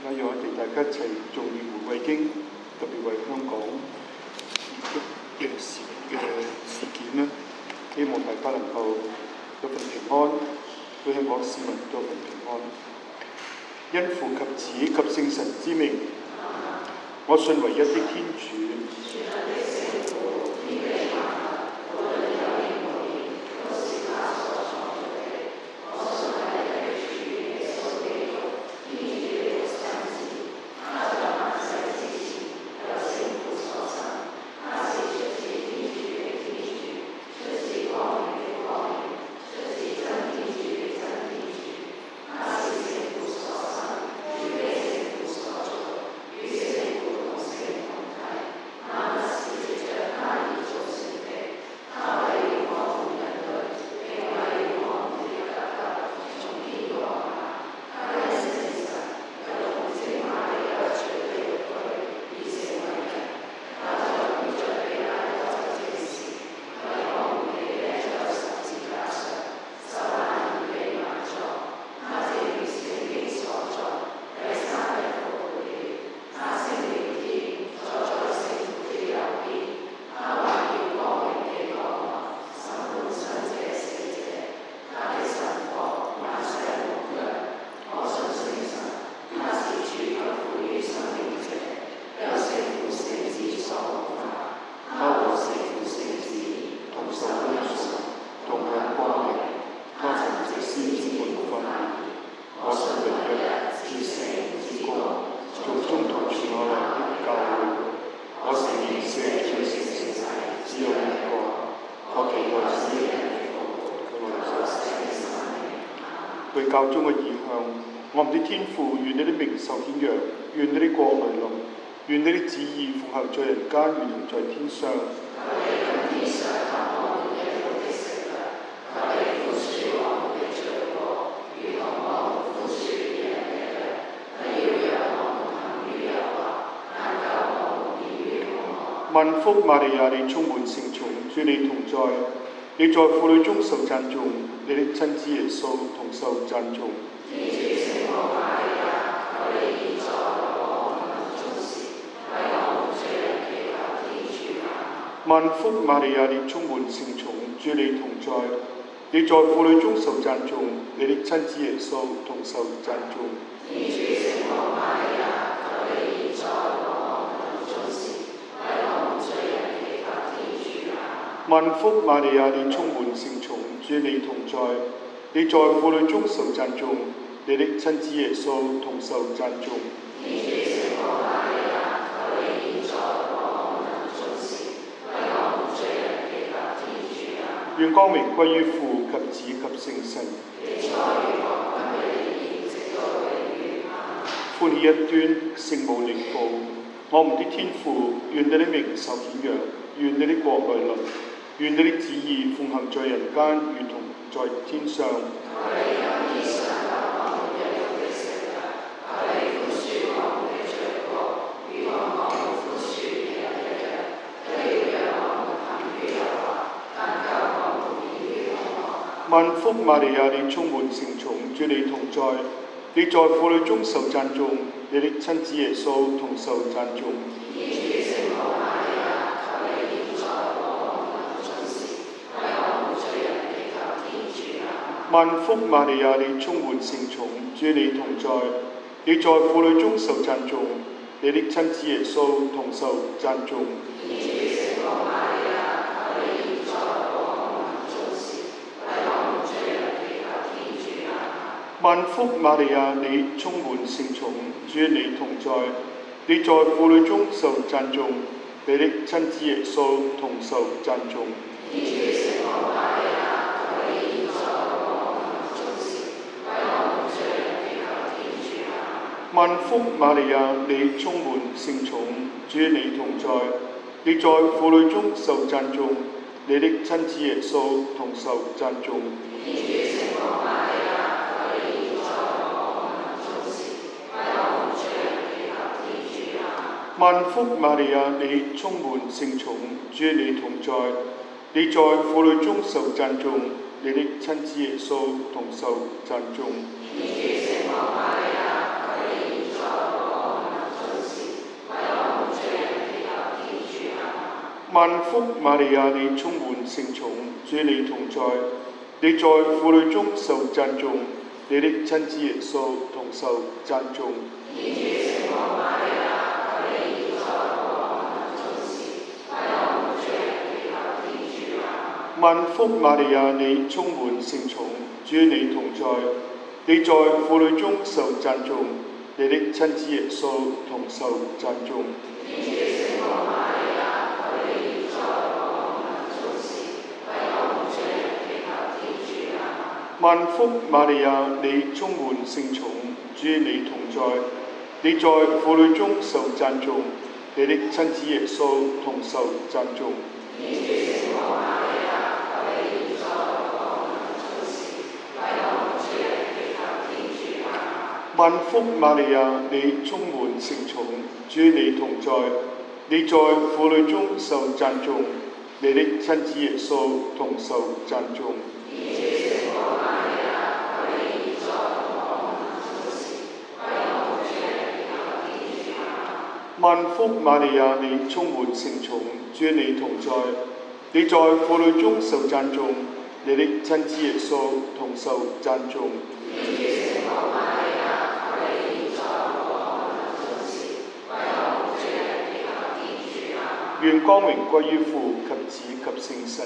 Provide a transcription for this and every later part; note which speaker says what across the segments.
Speaker 1: 而家讓我哋大家一齊做完回歸經，特別為香港嘅事件啦，希望大家能夠有份平安，對香港市民有份平安。因父及子及聖神之名，我信唯一的天主。教宗嘅意向，我們的天父，願你的名受顯揚，願你的國來臨，願你的旨意奉行在人間，如同在天上。萬福瑪利亞，你充滿聖寵，主你同在，你在婦女中受讚頌，你的親子耶穌同受讚頌。萬福瑪利亞，你充滿聖寵，主你同在，你在婦女中受讚頌，你的親子耶穌同受讚頌。萬福瑪利亞，你充滿聖寵，主你同在，你在婦女中受讚頌，你的親子耶穌同受讚頌。願光榮歸於父及子及聖神。歡喜一端，聖母領報，我們的天父，願你的名受顯揚，願你的國來臨，願你的旨意奉行在人間，如同在天上。萬福瑪利亞，你充滿聖寵，主你同在，你在婦女中受讚頌，你的親子耶穌同受讚頌。萬福瑪利亞，你充滿聖寵，主你同在，你在婦女中受讚頌，你的親子耶穌同受讚頌。萬福瑪利亞，你充滿聖寵，主你同在，你在婦女中受讚頌，你的親子耶穌同受讚頌。萬福瑪利亞，你充滿聖寵，主你同在，你在婦女中受讚頌，你的親子耶穌同受讚頌。萬福瑪利亞，你充滿聖寵，主你同在，你在婦女中受讚頌，你的親子耶穌同受讚頌。 萬福瑪利亞，你充滿聖寵，主與你同在，你在婦女中受讚頌，你的親子耶穌同受讚頌。萬福瑪利亞，你充滿聖寵，主與你同在，你在婦女中受讚頌，你的親子耶穌同受讚頌。萬福瑪利亞，你充滿聖寵，主與你同在，你在婦女中受讚頌，你的親子耶穌同受讚頌。萬福瑪利亞，你充滿聖寵，主與你同在，你在婦女中受讚頌，你的親子耶穌同受讚頌。萬福瑪利亞，你充滿聖寵，主與你同在，你在婦女中受讚頌，你的親子耶穌同受讚頌。願光榮歸於父及子及聖神。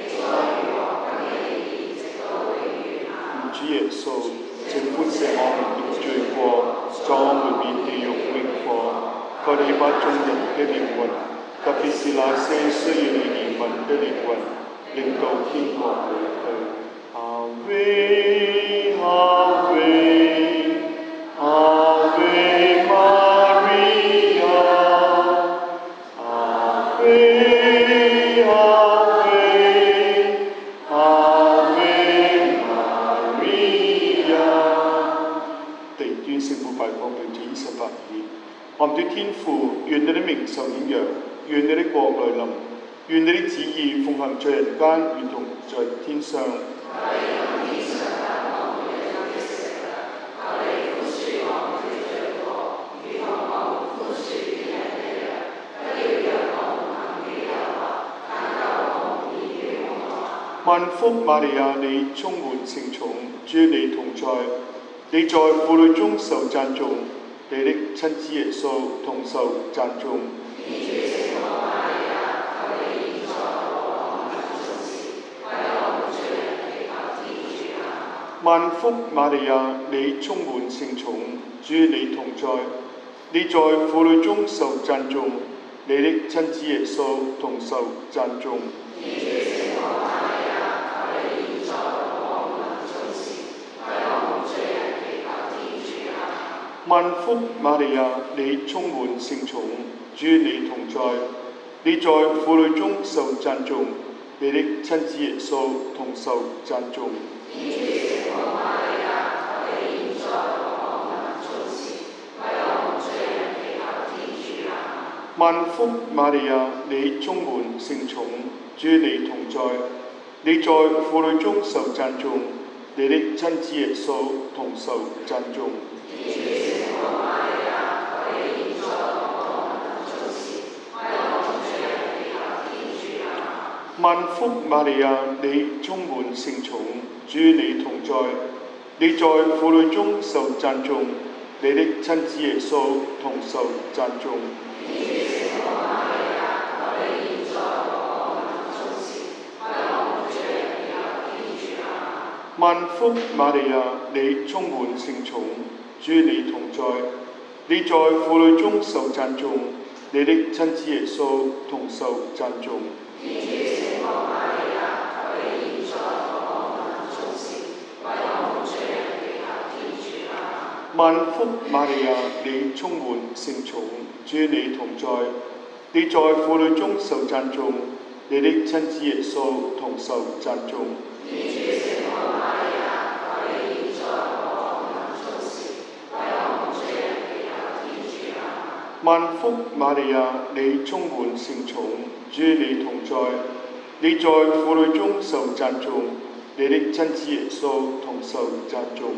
Speaker 1: 主耶穌，請寬赦我們的罪過，在我們免地獄永火。求你把眾人的靈魂，特別是那些需要你憐憫的靈魂，領到天國裏去。阿維阿維阿維瑪利亞，阿維阿維阿維瑪利亞。地端聖母拜訪標準28頁。我們的天父，願你的名受顯揚，願你的國來臨，願你的旨意奉行在人間，如同在天上。萬福瑪利亞，你充滿聖寵，主與你同在，你在婦女中受讚頌，你的親子耶穌同受讚頌。萬福瑪利亞，你充滿聖寵，主與你同在，你在婦女中受讚頌，你的親子耶穌同受讚頌。萬福瑪利亞，你充滿聖寵，主與你同在，你在婦女中受讚頌，你的親子耶穌同受讚頌。萬福瑪利亞，你充滿聖寵，主與你同在，你在婦女中受讚頌，你的親子耶穌同受讚頌。萬福瑪利亞，你充滿聖寵，主與你同在，你在婦女中受讚頌，你的親子耶穌同受讚頌。萬福瑪利亞，你充滿聖寵，主與你同在，你在婦女中受讚頌，你的親子耶穌同受讚頌。萬福瑪利亞，你充滿聖寵，主與你同在，你在婦女中受讚頌，你的親子耶穌同受讚頌。萬福瑪利亞，你充滿聖寵，主與你同在，你在婦女中受讚頌，你的親子耶穌同受讚頌。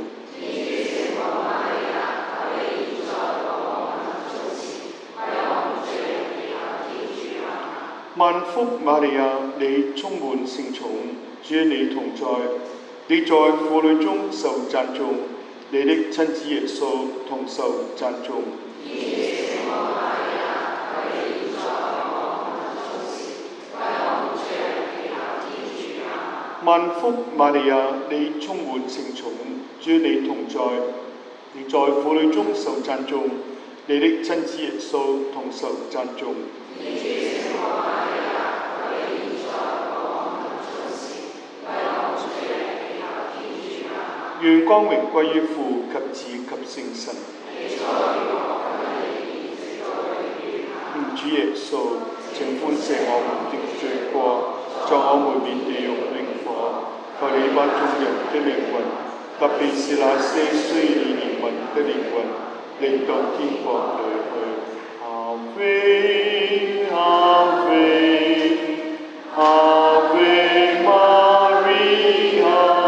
Speaker 1: 萬福瑪利亞，你充滿聖寵，主與你同在，你在婦女中受讚頌，你的親子耶穌同受讚頌。萬福瑪利亞，你充滿聖寵，主與你同在，你在婦女中受讚頌，你的親子耶穌同受讚頌。願光榮歸於父及子及聖神。主耶穌，請寬赦我們的罪過，在我們免地獄靈火，求你把眾人的靈魂，特別是那些需要你憐憫的靈魂，領到天國裏去。阿非阿非阿非瑪利亞。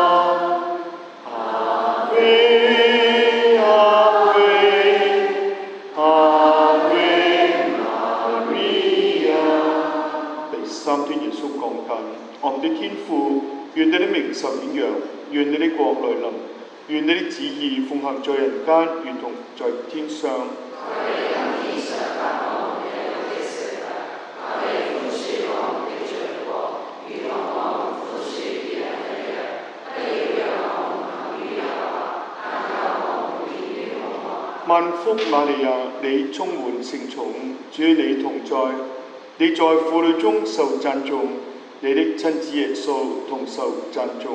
Speaker 1: 三天耶穌降誕，我們的天父，願你的名受顯揚，願你的國來臨，願你的旨意奉行在人間，如同在天上。萬福瑪利亞，你充滿聖寵，主與你同在，你在婦女中受讚頌，你的親子耶穌同受讚頌。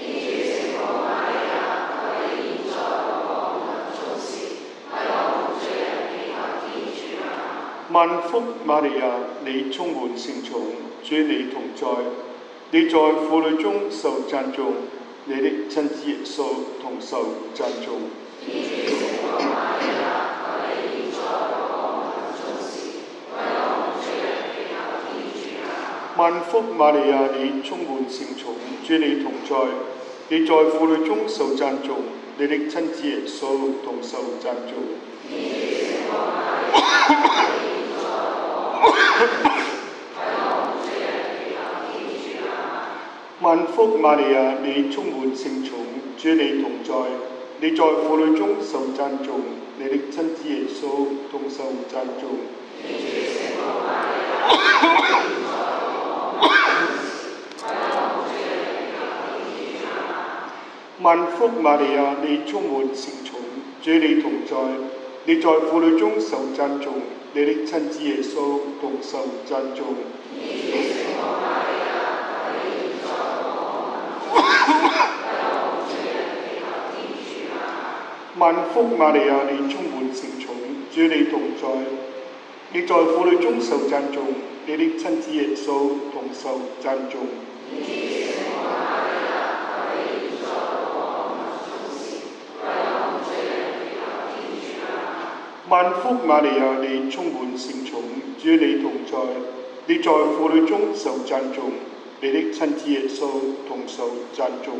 Speaker 1: 萬福瑪利亞，你充滿聖寵，主與你同在，你在婦女中受讚頌，你的親子耶穌同受讚頌。萬福瑪利亞，你充滿聖寵，主與你同在，你在婦女中受讚頌，你的親子耶穌同受讚頌。萬福瑪利亞，你充滿聖寵，主與你同在，你在婦女中受讚頌，你的親子耶穌同受讚頌。萬福瑪利亞，你充滿聖寵，主與你同在，你在婦女中受讚頌，你的親子耶穌同受讚頌。萬福瑪利亞，你充滿聖寵，主與你同在，你在婦女中受讚頌，你的親子耶穌同受讚頌。萬福瑪利亞，你充滿聖寵，主與你同在，你在婦女中受讚頌，你的親子耶穌同受讚頌。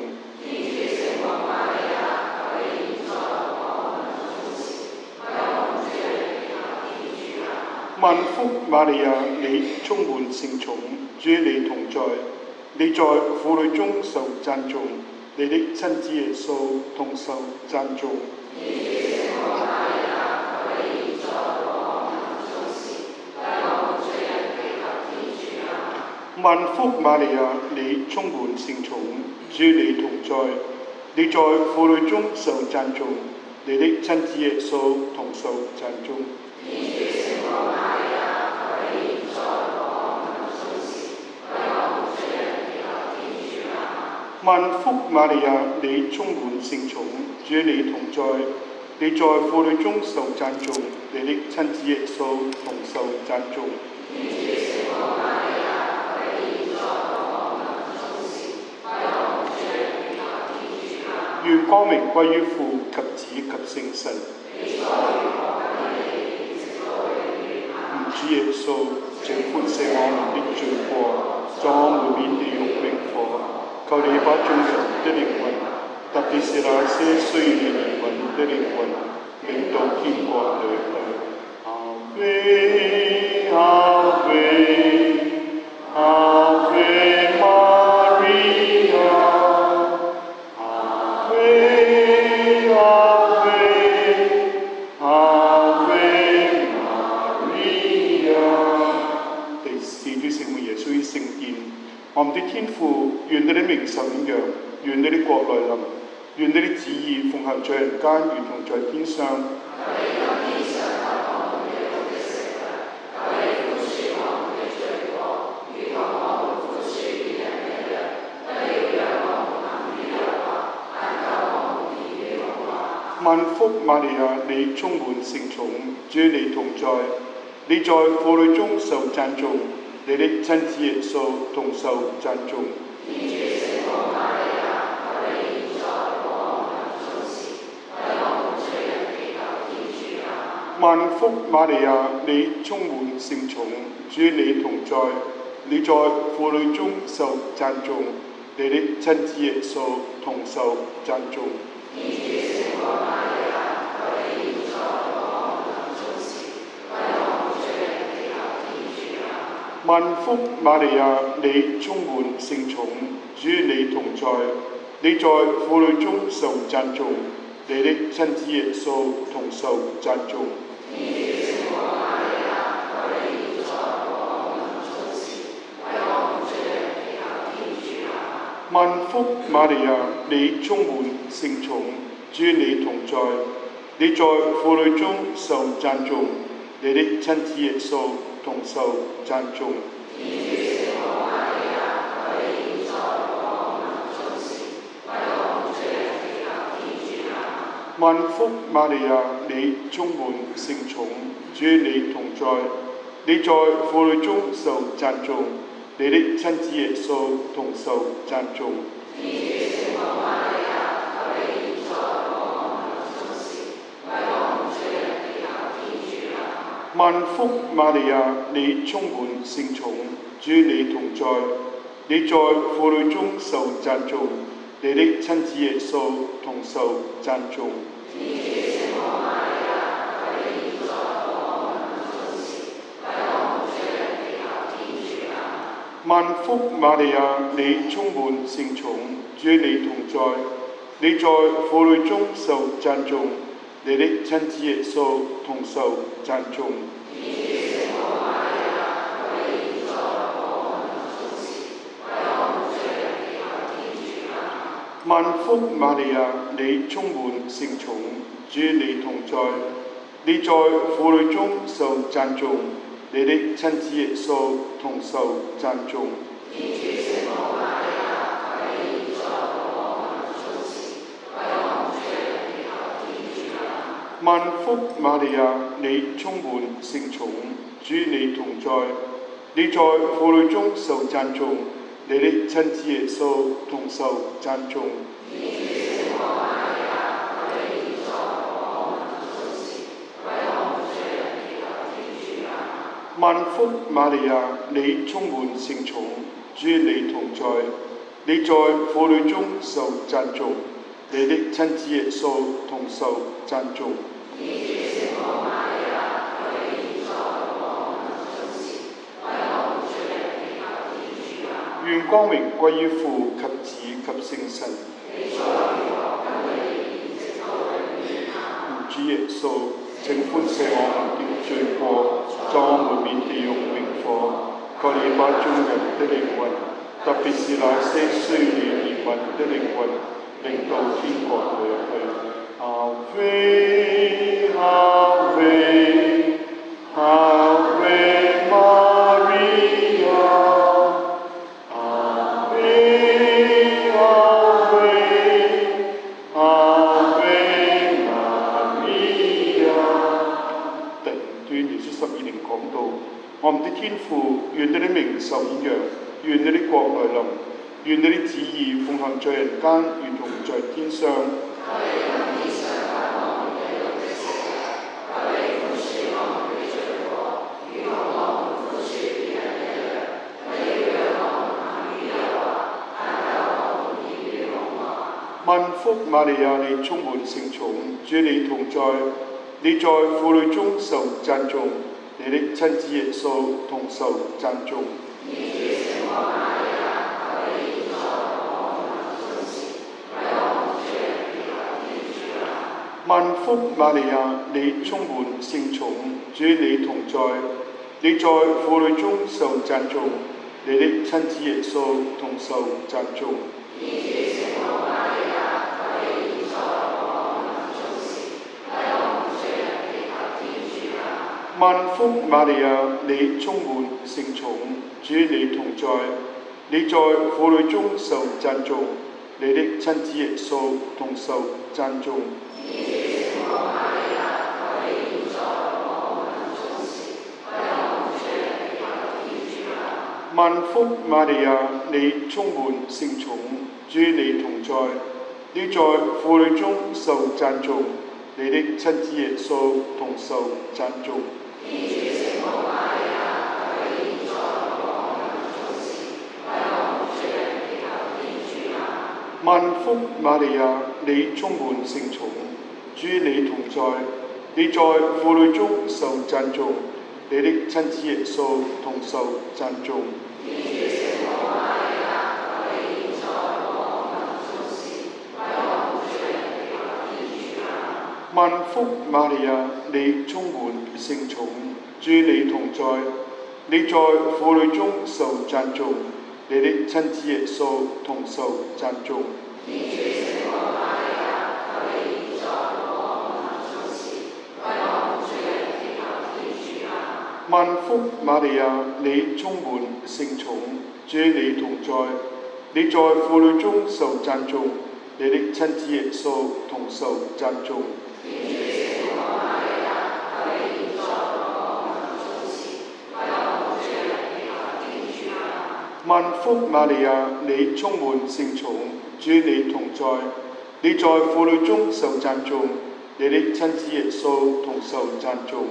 Speaker 1: 萬福瑪利亞，你充滿聖寵，主與你同在，你在婦女中受讚頌，你的親子耶穌同受讚頌。萬福瑪利亞，你充滿聖寵，主與你同在，你在婦女中受讚頌，你的親子耶穌同受讚頌。萬福瑪利亞，你充滿聖寵，主與你同在，你在婦女中受讚頌，你的親子耶穌同受讚頌。願光榮歸於父及子及聖神。主耶穌，請寬赦我們的罪過，在我們免地獄靈火，求你把眾人的靈魂，特別是那些需要你憐憫的靈魂，領到天國裏去。阿非阿非我們的天父，願你的名受顯揚，願你的國來臨，願你的旨意奉行在人間，如同在天上。萬福瑪利亞，你充滿聖寵，主與你同在，你在婦女中受讚頌，你的親子耶穌同受讚頌。萬福瑪利亞，你充滿聖寵，主與你同在，你在婦女中受讚頌，你的親子耶穌同受讚頌。萬福瑪利亞，你充滿聖寵，主與你同在，你在婦女中受讚頌，你的親子耶穌同受讚頌。萬福瑪利亞，你充滿聖寵，主與你同在，你在婦女中受讚頌，你的親子耶穌同受讚頌。萬福瑪利亞，你充滿聖寵，主與你同在，你在婦女中受讚頌，你的親子耶穌同受讚頌。萬福瑪利亞，你充滿聖寵，主與你同在，你在婦女中受讚頌，你的親子耶穌同受讚頌。萬福瑪利亞，你充滿聖寵，主與你同在，你在婦女中受讚頌，你的親子耶穌同受讚頌。萬福瑪利亞，你充滿聖寵，主與你同在，你在婦女中受讚頌，你的親子耶穌同受讚頌。萬福瑪利亞，你充滿聖寵，主與你同在，你在婦女中受讚頌，你的親子耶穌同受讚頌。萬福瑪利亞，你充滿聖寵，主與你同在，你在婦女中受讚頌，你的親子耶穌同受讚頌。願光榮歸於父及子及聖神。主耶穌，請寬赦我們的罪過，在我們免地獄明火，求你把眾人的靈魂，特別是那些需要憐憫的靈魂，領到天國裏去。阿維阿維阿維瑪利亞，阿維阿維阿維瑪利亞。第五段耶穌12年講到：我們的天父，願你的名受顯揚，願你的國來臨，願你的旨意奉行在人間，如同在天上。萬福瑪利亞，你充滿聖寵，主與你同在，你在婦女中受讚頌，你的親子耶穌同受讚頌。萬福瑪利亞，你充滿聖寵，主與你同在，你在婦女中受讚頌， 你的親子耶穌同受讚頌。萬福瑪利亞，你充滿聖寵，主與你同在，你在婦女中受讚頌，你的親子耶穌同受讚頌。萬福瑪利亞，你充滿聖寵，主與你同在，你在婦女中受讚頌，你的親子耶穌同受讚頌。萬福瑪利亞，你充滿聖寵，主與你同在，你在婦女中受讚頌，你的親子耶穌同受讚頌。萬福瑪利亞，你充滿聖寵，主與你同在，你在婦女中受讚頌，你的親子耶穌同受讚頌。萬福瑪利亞，你充滿聖寵，主與你同在，你在婦女中受讚頌，你的親子耶穌同受讚頌。萬福瑪利亞，你充滿聖寵，主與你同在，你在婦女中受讚頌，你的親子耶穌同受讚頌。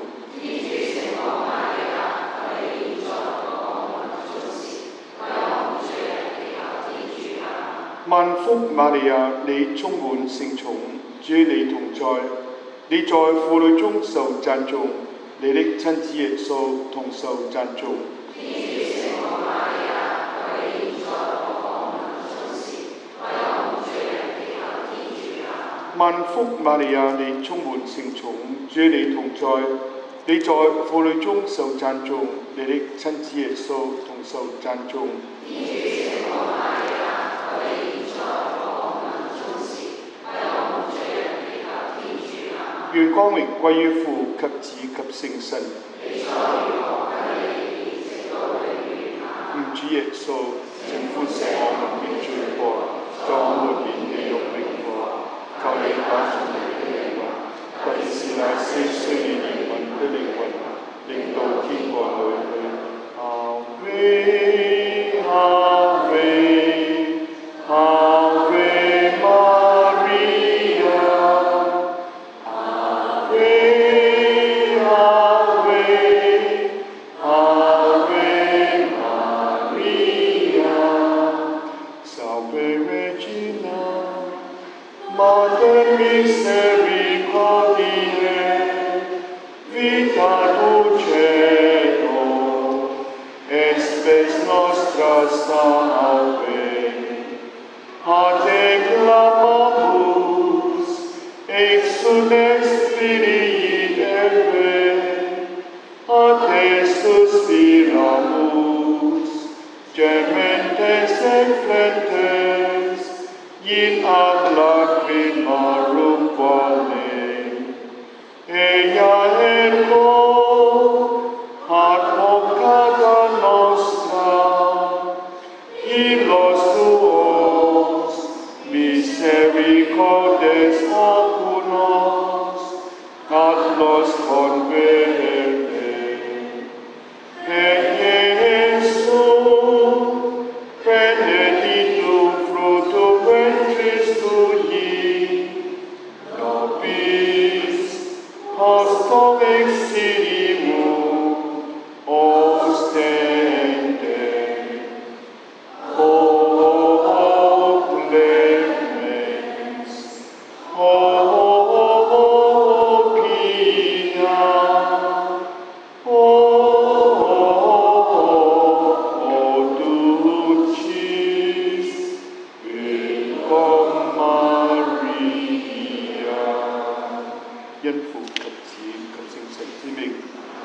Speaker 1: 萬福瑪利亞，你充滿聖寵，主與你同在，你在婦女中受讚頌，你的親子耶穌同受讚頌。萬福瑪利亞，你充滿聖寵，主與你同在，你在婦女中受讚頌，你的親子耶穌同受讚頌。願光榮歸於父及子及聖神。主耶穌，請寬赦我們的罪過，救我們免地獄永火。求你把眾人的靈魂，特別是那些需要憐憫的靈魂，領到天國裏去。阿維阿維阿維瑪利亞，阿維阿維阿維瑪利亞 Salve Regina Mater misericordiae, vita dulcedo, espes nostra salve. A te clamamus, exules Filii Eve, a te suspiramus, gementes et flentes, in ad lacrimarum vale. Ea ergo, advocata nostra, illos tuos, misericordes oculos, ad los converte. Et Jesum, benedictum fructum ventris tui, nobis post exilium ostende. O clemens, O pia, O dulcis Virgum Maria. 因父及子及聖神之名。